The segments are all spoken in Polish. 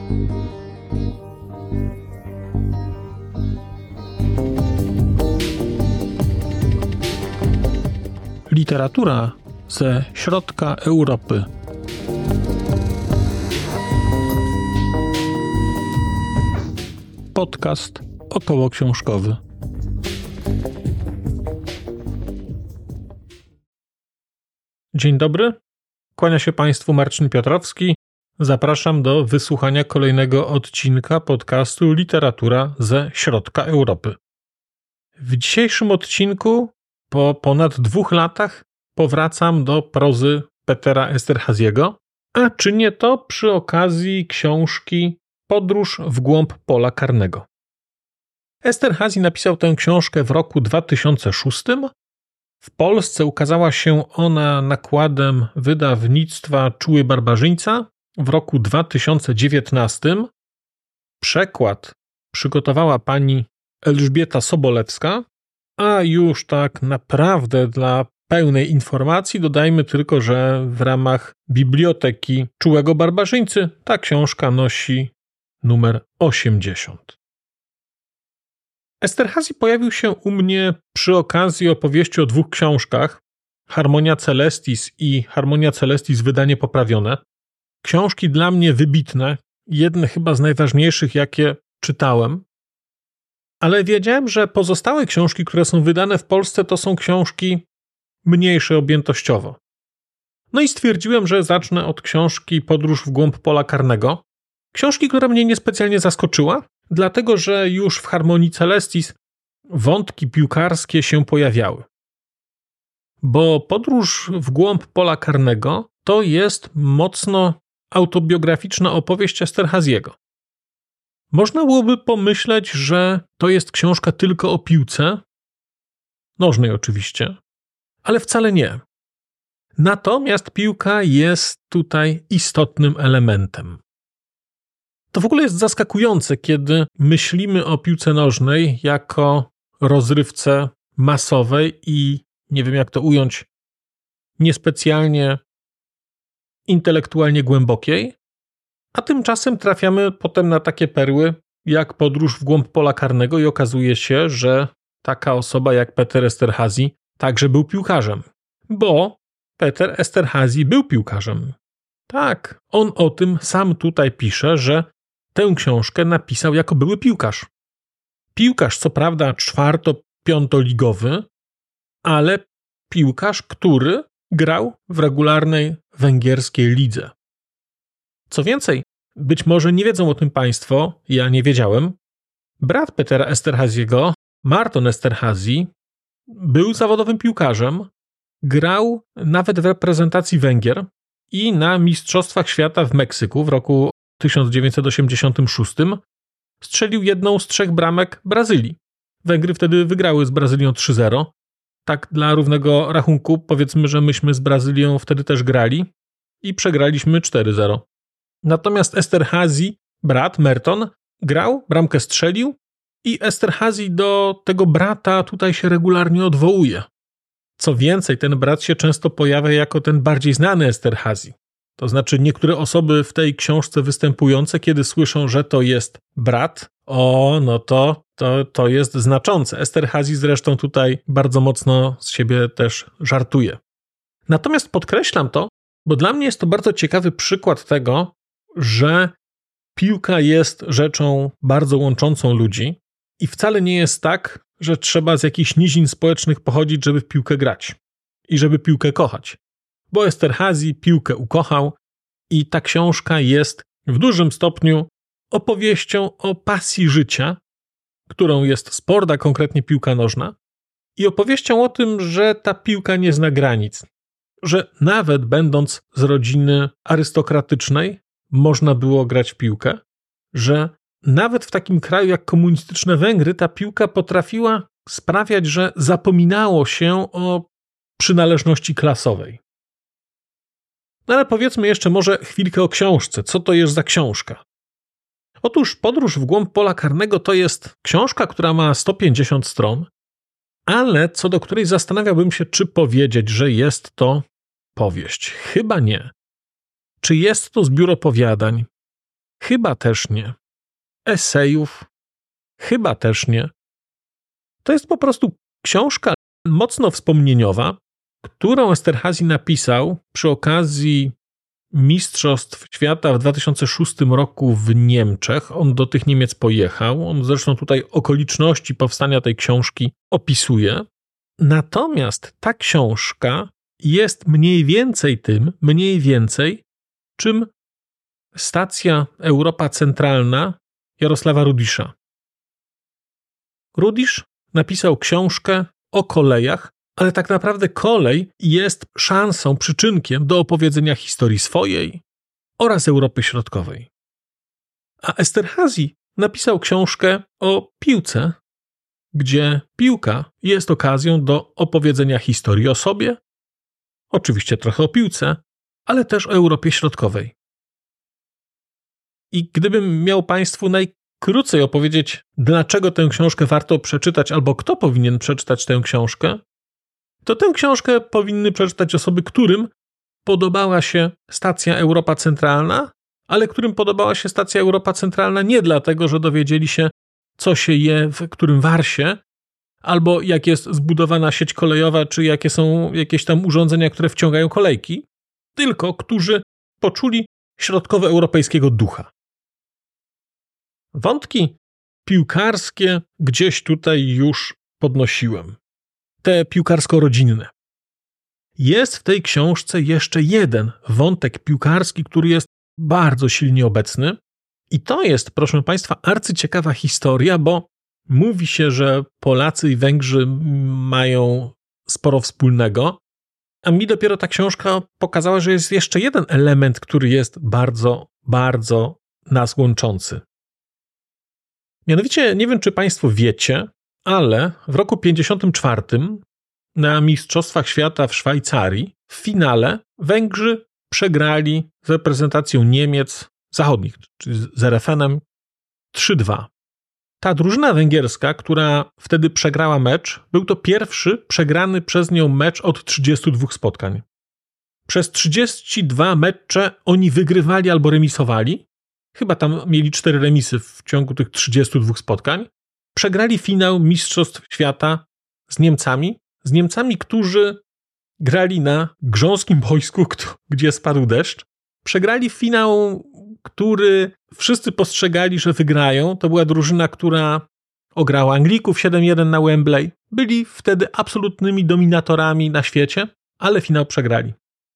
Literatura ze środka Europy. Podcast okołoksiążkowy. Dzień dobry, kłania się Państwu Marcin Piotrowski. Zapraszam do wysłuchania kolejnego odcinka podcastu Literatura ze środka Europy. W dzisiejszym odcinku po ponad 2 latach powracam do prozy Petera Esterhazy'ego, a czynię to przy okazji książki Podróż w głąb pola karnego. Esterhazy napisał tę książkę w roku 2006. W Polsce ukazała się ona nakładem wydawnictwa Czuły Barbarzyńca w roku 2019. Przekład przygotowała pani Elżbieta Sobolewska, a już tak naprawdę dla pełnej informacji dodajmy tylko, że w ramach Biblioteki Czułego Barbarzyńcy ta książka nosi numer 80. Esterhazy pojawił się u mnie przy okazji opowieści o 2 książkach, Harmonia Celestis i Harmonia Celestis wydanie poprawione. Książki dla mnie wybitne, jedne chyba z najważniejszych, jakie czytałem. Ale wiedziałem, że pozostałe książki, które są wydane w Polsce, to są książki mniejsze objętościowo. No i stwierdziłem, że zacznę od książki Podróż w głąb pola karnego. Książki, która mnie niespecjalnie zaskoczyła, dlatego że już w Harmonii Celestis wątki piłkarskie się pojawiały. Bo Podróż w głąb pola karnego to jest mocno autobiograficzna opowieść Esterhazy'ego. Można byłoby pomyśleć, że to jest książka tylko o piłce, nożnej oczywiście, ale wcale nie. Natomiast piłka jest tutaj istotnym elementem. To w ogóle jest zaskakujące, kiedy myślimy o piłce nożnej jako rozrywce masowej i, nie wiem jak to ująć, niespecjalnie intelektualnie głębokiej, a tymczasem trafiamy potem na takie perły jak Podróż w głąb pola karnego i okazuje się, że taka osoba jak Peter Esterhazy także był piłkarzem. Bo Peter Esterhazy był piłkarzem. Tak, on o tym sam tutaj pisze, że tę książkę napisał jako były piłkarz. Piłkarz co prawda 4-5-ligowy, ale piłkarz, który grał w regularnej węgierskiej lidze. Co więcej, być może nie wiedzą o tym Państwo, ja nie wiedziałem, brat Petera Esterhazy'ego, Marton Esterhazy, był zawodowym piłkarzem, grał nawet w reprezentacji Węgier i na Mistrzostwach Świata w Meksyku w roku 1986 strzelił jedną z 3 bramek Brazylii. Węgry wtedy wygrały z Brazylią 3-0. Tak dla równego rachunku powiedzmy, że myśmy z Brazylią wtedy też grali i przegraliśmy 4-0. Natomiast Esterhazy, brat Merton, grał, bramkę strzelił i Esterhazy do tego brata tutaj się regularnie odwołuje. Co więcej, ten brat się często pojawia jako ten bardziej znany Esterhazy. To znaczy niektóre osoby w tej książce występujące, kiedy słyszą, że to jest brat, to jest znaczące. Esterhazy zresztą tutaj bardzo mocno z siebie też żartuje. Natomiast podkreślam to, bo dla mnie jest to bardzo ciekawy przykład tego, że piłka jest rzeczą bardzo łączącą ludzi i wcale nie jest tak, że trzeba z jakichś nizin społecznych pochodzić, żeby w piłkę grać i żeby piłkę kochać. Bo Esterhazy piłkę ukochał i ta książka jest w dużym stopniu opowieścią o pasji życia, którą jest sport, a konkretnie piłka nożna, i opowieścią o tym, że ta piłka nie zna granic, że nawet będąc z rodziny arystokratycznej można było grać w piłkę, że nawet w takim kraju jak komunistyczne Węgry ta piłka potrafiła sprawiać, że zapominało się o przynależności klasowej. No ale powiedzmy jeszcze może chwilkę o książce. Co to jest za książka? Otóż Podróż w głąb pola karnego to jest książka, która ma 150 stron, ale co do której zastanawiałbym się, czy powiedzieć, że jest to powieść. Chyba nie. Czy jest to zbiór opowiadań? Chyba też nie. Esejów? Chyba też nie. To jest po prostu książka mocno wspomnieniowa, którą Esterházy napisał przy okazji Mistrzostw Świata w 2006 roku w Niemczech. On do tych Niemiec pojechał. On zresztą tutaj okoliczności powstania tej książki opisuje. Natomiast ta książka jest mniej więcej czym Stacja Europa Centralna Jarosława Rudisza. Rudisz napisał książkę o kolejach, ale tak naprawdę kolej jest szansą, przyczynkiem do opowiedzenia historii swojej oraz Europy Środkowej. A Esterházy napisał książkę o piłce, gdzie piłka jest okazją do opowiedzenia historii o sobie, oczywiście trochę o piłce, ale też o Europie Środkowej. I gdybym miał Państwu najkrócej opowiedzieć, dlaczego tę książkę warto przeczytać albo kto powinien przeczytać tę książkę, to tę książkę powinny przeczytać osoby, którym podobała się Stacja Europa Centralna, ale którym podobała się Stacja Europa Centralna nie dlatego, że dowiedzieli się, co się je w którym warsie, albo jak jest zbudowana sieć kolejowa, czy jakie są jakieś tam urządzenia, które wciągają kolejki, tylko którzy poczuli środkowoeuropejskiego ducha. Wątki piłkarskie gdzieś tutaj już podnosiłem. Te piłkarsko-rodzinne. Jest w tej książce jeszcze jeden wątek piłkarski, który jest bardzo silnie obecny. I to jest, proszę Państwa, arcyciekawa historia, bo mówi się, że Polacy i Węgrzy mają sporo wspólnego, a mi dopiero ta książka pokazała, że jest jeszcze jeden element, który jest bardzo, bardzo nas łączący. Mianowicie, nie wiem, czy Państwo wiecie, ale w roku 1954 na Mistrzostwach Świata w Szwajcarii w finale Węgrzy przegrali z reprezentacją Niemiec zachodnich, czyli z RFN-em 3-2. Ta drużyna węgierska, która wtedy przegrała mecz, był to pierwszy przegrany przez nią mecz od 32 spotkań. Przez 32 mecze oni wygrywali albo remisowali. Chyba tam mieli 4 remisy w ciągu tych 32 spotkań. Przegrali finał Mistrzostw Świata z Niemcami, którzy grali na grząskim boisku, gdzie spadł deszcz. Przegrali finał, który wszyscy postrzegali, że wygrają. To była drużyna, która ograła Anglików 7-1 na Wembley. Byli wtedy absolutnymi dominatorami na świecie, ale finał przegrali.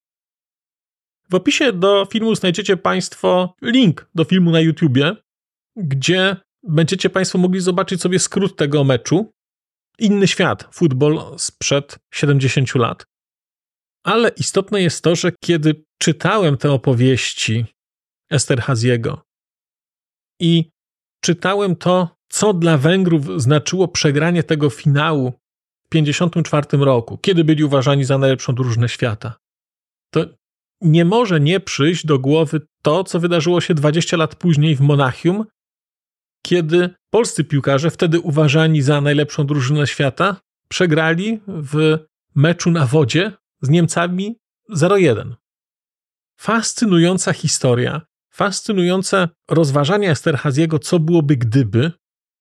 W opisie do filmu znajdziecie Państwo link do filmu na YouTubie, gdzie będziecie Państwo mogli zobaczyć sobie skrót tego meczu. Inny świat, futbol sprzed 70 lat. Ale istotne jest to, że kiedy czytałem te opowieści Esterházy'ego i czytałem to, co dla Węgrów znaczyło przegranie tego finału w 1954 roku, kiedy byli uważani za najlepszą drużynę świata, to nie może nie przyjść do głowy to, co wydarzyło się 20 lat później w Monachium, kiedy polscy piłkarze, wtedy uważani za najlepszą drużynę świata, przegrali w meczu na wodzie z Niemcami 0-1. Fascynująca historia, fascynujące rozważania Esterházy'ego, co byłoby gdyby.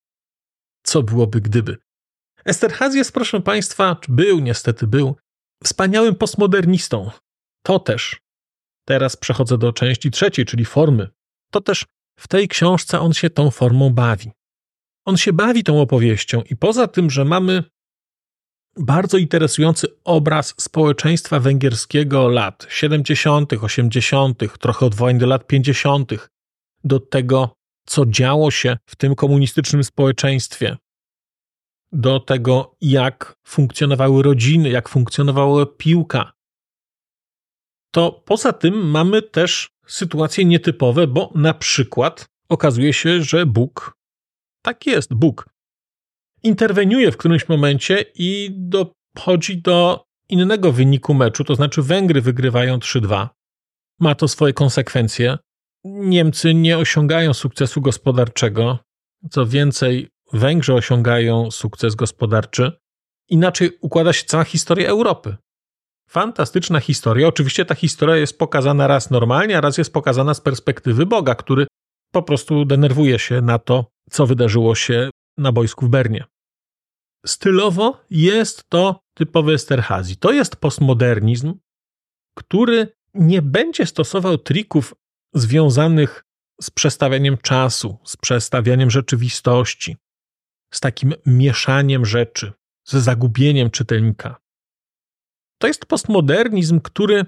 Esterházy jest, proszę Państwa, niestety był, wspaniałym postmodernistą. To też, teraz przechodzę do części trzeciej, czyli formy, to też w tej książce on się tą formą bawi. On się bawi tą opowieścią i poza tym, że mamy bardzo interesujący obraz społeczeństwa węgierskiego lat 70., 80., trochę odwołań do lat 50., do tego, co działo się w tym komunistycznym społeczeństwie, do tego, jak funkcjonowały rodziny, jak funkcjonowała piłka. To poza tym mamy też sytuacje nietypowe, bo na przykład okazuje się, że Bóg, tak jest, Bóg, interweniuje w którymś momencie i dochodzi do innego wyniku meczu, to znaczy Węgry wygrywają 3-2. Ma to swoje konsekwencje. Niemcy nie osiągają sukcesu gospodarczego. Co więcej, Węgrzy osiągają sukces gospodarczy. Inaczej układa się cała historia Europy. Fantastyczna historia. Oczywiście ta historia jest pokazana raz normalnie, a raz jest pokazana z perspektywy Boga, który po prostu denerwuje się na to, co wydarzyło się na boisku w Bernie. Stylowo jest to typowy Esterhazy. To jest postmodernizm, który nie będzie stosował trików związanych z przestawianiem czasu, z przestawianiem rzeczywistości, z takim mieszaniem rzeczy, ze zagubieniem czytelnika. To jest postmodernizm, który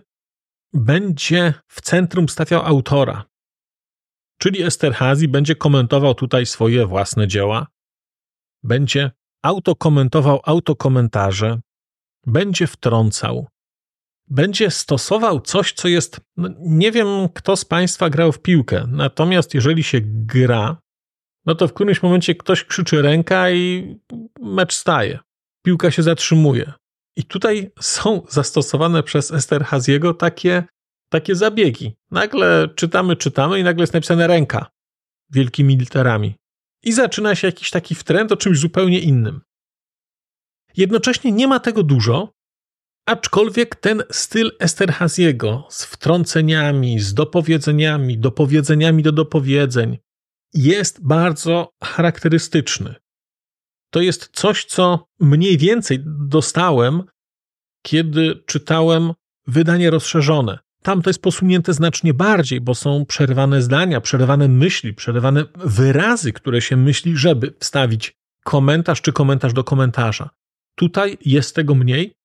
będzie w centrum stawiał autora. Czyli Esterhazy będzie komentował tutaj swoje własne dzieła, będzie autokomentował autokomentarze, będzie wtrącał, będzie stosował coś, co jest... nie wiem, kto z Państwa grał w piłkę, natomiast jeżeli się gra, no to w którymś momencie ktoś krzyczy ręka i mecz staje. Piłka się zatrzymuje. I tutaj są zastosowane przez Esterhazy'ego takie zabiegi. Nagle czytamy i nagle jest napisane ręka wielkimi literami. I zaczyna się jakiś taki wtręt o czymś zupełnie innym. Jednocześnie nie ma tego dużo, aczkolwiek ten styl Esterhazy'ego z wtrąceniami, z dopowiedzeniami do dopowiedzeń jest bardzo charakterystyczny. To jest coś, co mniej więcej dostałem, kiedy czytałem wydanie rozszerzone. Tam to jest posunięte znacznie bardziej, bo są przerywane zdania, przerywane myśli, przerywane wyrazy, które się myśli, żeby wstawić komentarz czy komentarz do komentarza. Tutaj jest tego mniej,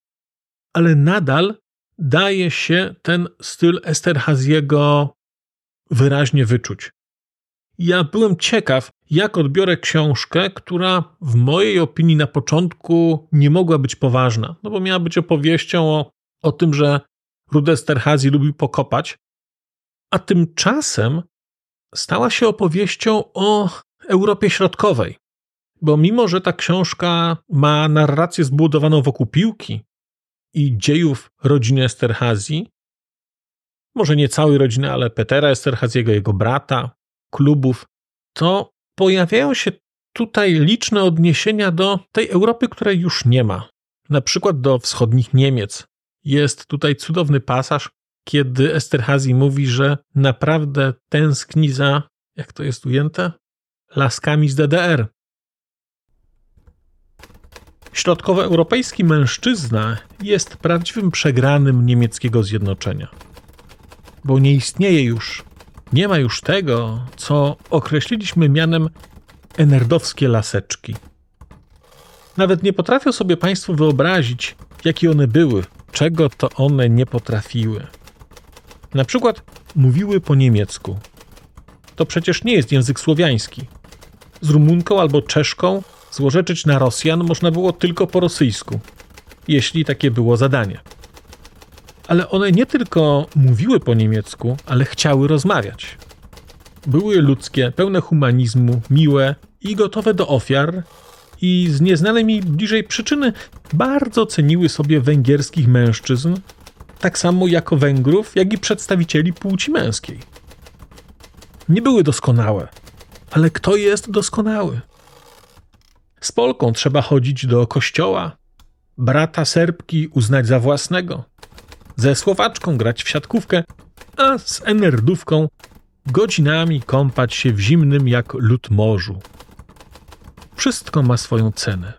ale nadal daje się ten styl Esterhazy'ego wyraźnie wyczuć. Ja byłem ciekaw, jak odbiorę książkę, która w mojej opinii na początku nie mogła być poważna, no bo miała być opowieścią o tym, że Rudy Esterhazy lubił pokopać, a tymczasem stała się opowieścią o Europie Środkowej. Bo mimo, że ta książka ma narrację zbudowaną wokół piłki i dziejów rodziny Esterhazy, może nie całej rodziny, ale Petera Esterhazy'ego, jego brata, klubów, to pojawiają się tutaj liczne odniesienia do tej Europy, której już nie ma. Na przykład do wschodnich Niemiec. Jest tutaj cudowny pasaż, kiedy Esterhazy mówi, że naprawdę tęskni za, jak to jest ujęte, laskami z DDR. Środkowoeuropejski mężczyzna jest prawdziwym przegranym niemieckiego zjednoczenia. Bo nie ma już tego, co określiliśmy mianem enerdowskie laseczki. Nawet nie potrafią sobie Państwo wyobrazić, jakie one były, czego to one nie potrafiły. Na przykład mówiły po niemiecku. To przecież nie jest język słowiański. Z Rumunką albo Czeszką złorzeczyć na Rosjan można było tylko po rosyjsku, jeśli takie było zadanie. Ale one nie tylko mówiły po niemiecku, ale chciały rozmawiać. Były ludzkie, pełne humanizmu, miłe i gotowe do ofiar i z nieznanej mi bliżej przyczyny bardzo ceniły sobie węgierskich mężczyzn, tak samo jako Węgrów, jak i przedstawicieli płci męskiej. Nie były doskonałe, ale kto jest doskonały? Z Polką trzeba chodzić do kościoła, brata Serbki uznać za własnego, ze Słowaczką grać w siatkówkę, a z Enerdówką godzinami kąpać się w zimnym jak lód morzu. Wszystko ma swoją cenę.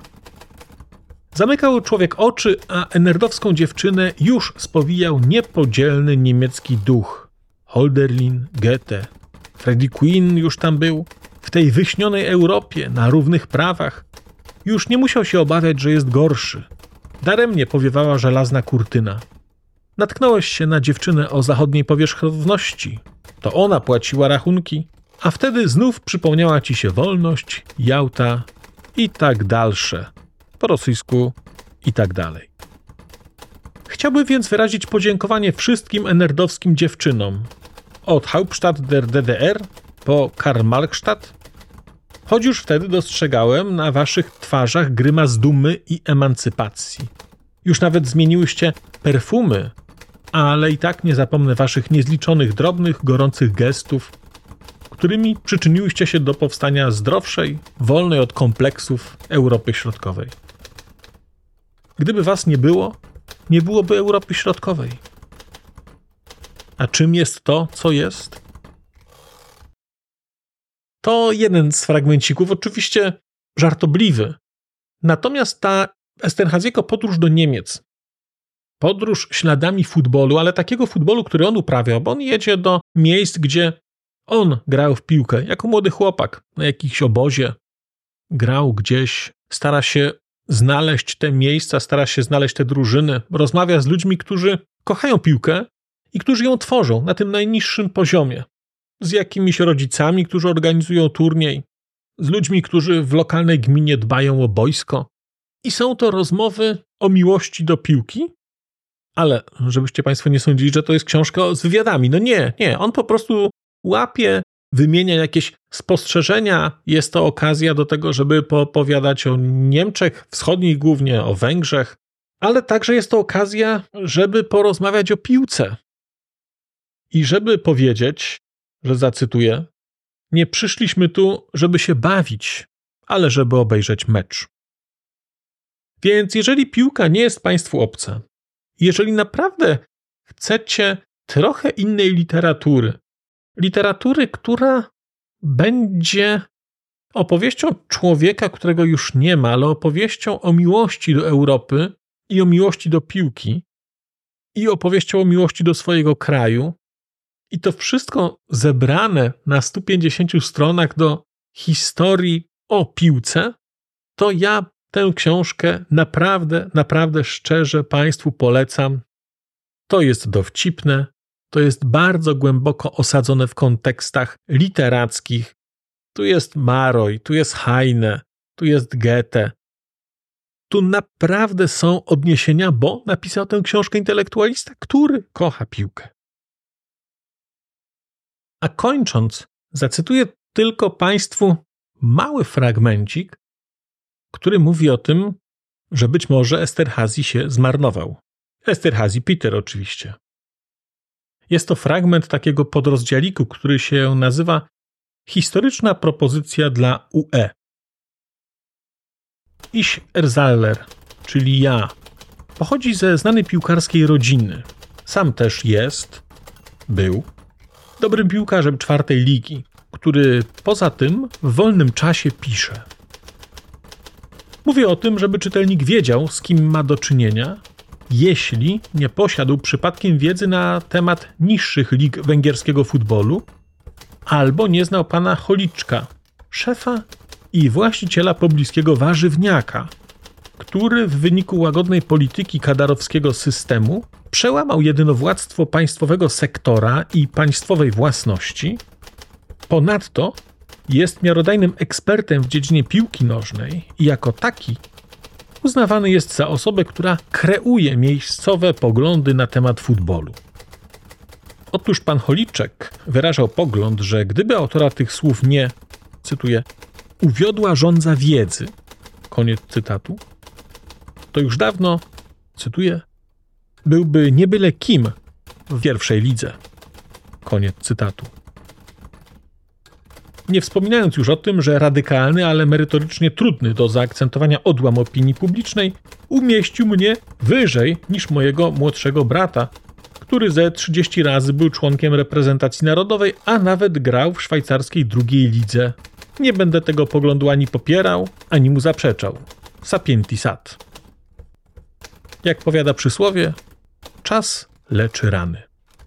Zamykał człowiek oczy, a enerdowską dziewczynę już spowijał niepodzielny niemiecki duch. Hölderlin, Goethe, Freddie Quinn już tam był. W tej wyśnionej Europie, na równych prawach. Już nie musiał się obawiać, że jest gorszy. Daremnie powiewała żelazna kurtyna. Natknąłeś się na dziewczynę o zachodniej powierzchowności. To ona płaciła rachunki, a wtedy znów przypomniała ci się wolność, Jałta i tak dalsze. Po rosyjsku i tak dalej. Chciałby więc wyrazić podziękowanie wszystkim enerdowskim dziewczynom. Od Hauptstadt der DDR po Karl-Marx-Stadt. Choć już wtedy dostrzegałem na waszych twarzach grymas dumy i emancypacji. Już nawet zmieniłyście perfumy, ale i tak nie zapomnę waszych niezliczonych drobnych, gorących gestów, którymi przyczyniłyście się do powstania zdrowszej, wolnej od kompleksów Europy Środkowej. Gdyby was nie było, nie byłoby Europy Środkowej. A czym jest to, co jest? To jeden z fragmencików, oczywiście żartobliwy. Natomiast ta Esterhazy'ego podróż do Niemiec, podróż śladami futbolu, ale takiego futbolu, który on uprawiał, bo on jedzie do miejsc, gdzie on grał w piłkę jako młody chłopak, na jakimś obozie, grał gdzieś, stara się znaleźć te miejsca, stara się znaleźć te drużyny, rozmawia z ludźmi, którzy kochają piłkę i którzy ją tworzą na tym najniższym poziomie. Z jakimiś rodzicami, którzy organizują turniej, z ludźmi, którzy w lokalnej gminie dbają o boisko. I są to rozmowy o miłości do piłki, ale żebyście Państwo nie sądzili, że to jest książka z wywiadami. No nie. On po prostu łapie, wymienia jakieś spostrzeżenia. Jest to okazja do tego, żeby poopowiadać o Niemczech Wschodnich, głównie o Węgrzech, ale także jest to okazja, żeby porozmawiać o piłce. I żeby powiedzieć, że zacytuję, nie przyszliśmy tu, żeby się bawić, ale żeby obejrzeć mecz. Więc jeżeli piłka nie jest Państwu obca, jeżeli naprawdę chcecie trochę innej literatury, która będzie opowieścią człowieka, którego już nie ma, ale opowieścią o miłości do Europy i o miłości do piłki i opowieścią o miłości do swojego kraju, i to wszystko zebrane na 150 stronach do historii o piłce, to ja tę książkę naprawdę szczerze Państwu polecam. To jest dowcipne, to jest bardzo głęboko osadzone w kontekstach literackich. Tu jest Maroj, tu jest Heine, tu jest Goethe. Tu naprawdę są odniesienia, bo napisał tę książkę intelektualista, który kocha piłkę. A kończąc, zacytuję tylko Państwu mały fragmencik, który mówi o tym, że być może Esterhazy się zmarnował. Esterhazy Peter oczywiście. Jest to fragment takiego podrozdzialiku, który się nazywa Historyczna propozycja dla UE. Ich Erzaler, czyli ja, pochodzi ze znanej piłkarskiej rodziny. Sam też był dobrym piłkarzem 4. ligi, który poza tym w wolnym czasie pisze. Mówię o tym, żeby czytelnik wiedział, z kim ma do czynienia, jeśli nie posiadł przypadkiem wiedzy na temat niższych lig węgierskiego futbolu, albo nie znał pana Holiczka, szefa i właściciela pobliskiego warzywniaka, który w wyniku łagodnej polityki kadarowskiego systemu przełamał jedynowładztwo państwowego sektora i państwowej własności. Ponadto jest miarodajnym ekspertem w dziedzinie piłki nożnej i jako taki uznawany jest za osobę, która kreuje miejscowe poglądy na temat futbolu. Otóż pan Holiczek wyrażał pogląd, że gdyby autora tych słów nie, cytuję, uwiodła żądza wiedzy, koniec cytatu, to już dawno, cytuję, byłby nie byle kim w 1. lidze. Koniec cytatu. Nie wspominając już o tym, że radykalny, ale merytorycznie trudny do zaakcentowania odłam opinii publicznej umieścił mnie wyżej niż mojego młodszego brata, który ze 30 razy był członkiem reprezentacji narodowej, a nawet grał w szwajcarskiej 2. lidze. Nie będę tego poglądu ani popierał, ani mu zaprzeczał. Sapienti sat. Jak powiada przysłowie, czas leczy rany.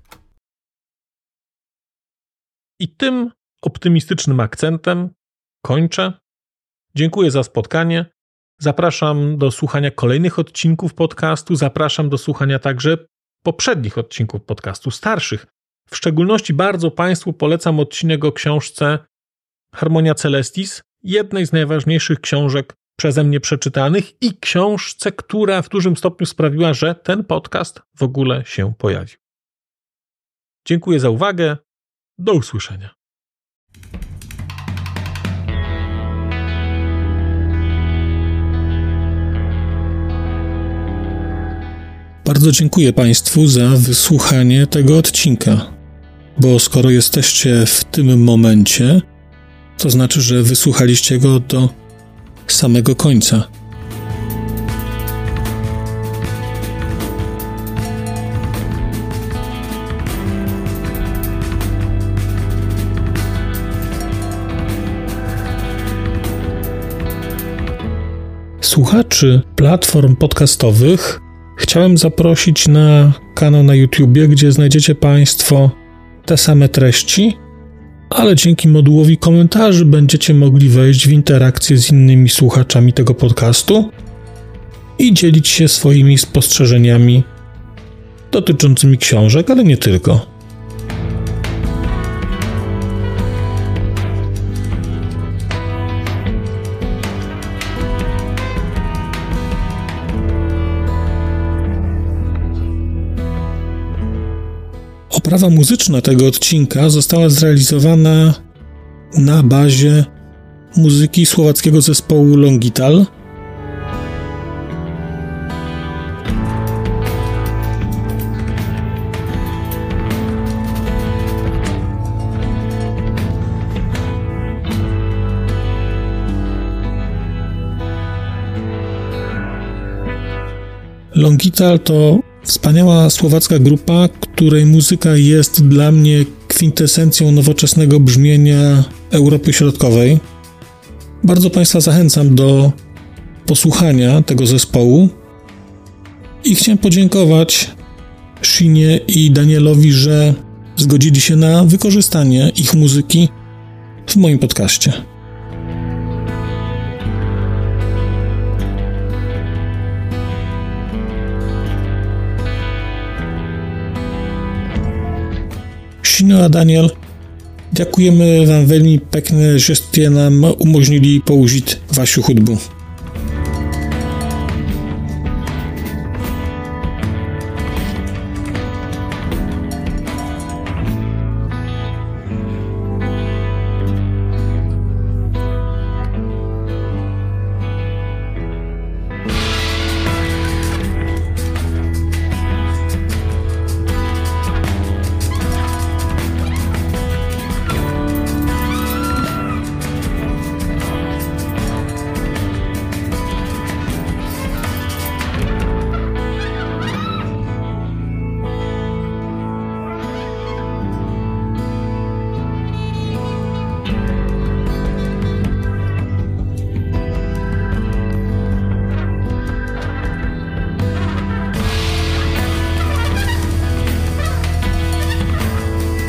I tym optymistycznym akcentem kończę. Dziękuję za spotkanie. Zapraszam do słuchania kolejnych odcinków podcastu. Zapraszam do słuchania także poprzednich odcinków podcastu, starszych. W szczególności bardzo Państwu polecam odcinek o książce Harmonia Celestis, jednej z najważniejszych książek przeze mnie przeczytanych i książce, która w dużym stopniu sprawiła, że ten podcast w ogóle się pojawił. Dziękuję za uwagę. Do usłyszenia. Bardzo dziękuję Państwu za wysłuchanie tego odcinka, bo skoro jesteście w tym momencie, to znaczy, że wysłuchaliście go do samego końca. słuchaczy platform podcastowych chciałem zaprosić na kanał na YouTubie, gdzie znajdziecie Państwo te same treści, ale dzięki modułowi komentarzy będziecie mogli wejść w interakcję z innymi słuchaczami tego podcastu i dzielić się swoimi spostrzeżeniami dotyczącymi książek, ale nie tylko. Oprawa muzyczna tego odcinka została zrealizowana na bazie muzyki słowackiego zespołu Longital. Longital to wspaniała słowacka grupa, której muzyka jest dla mnie kwintesencją nowoczesnego brzmienia Europy Środkowej. Bardzo Państwa zachęcam do posłuchania tego zespołu i chciałem podziękować Shinie i Danielowi, że zgodzili się na wykorzystanie ich muzyki w moim podcaście. Shino a Daniel, ďakujeme vám veľmi pekne, že ste nám umožnili použiť vašu hudbu.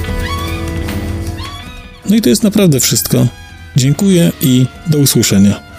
No i to jest naprawdę wszystko. Dziękuję i do usłyszenia.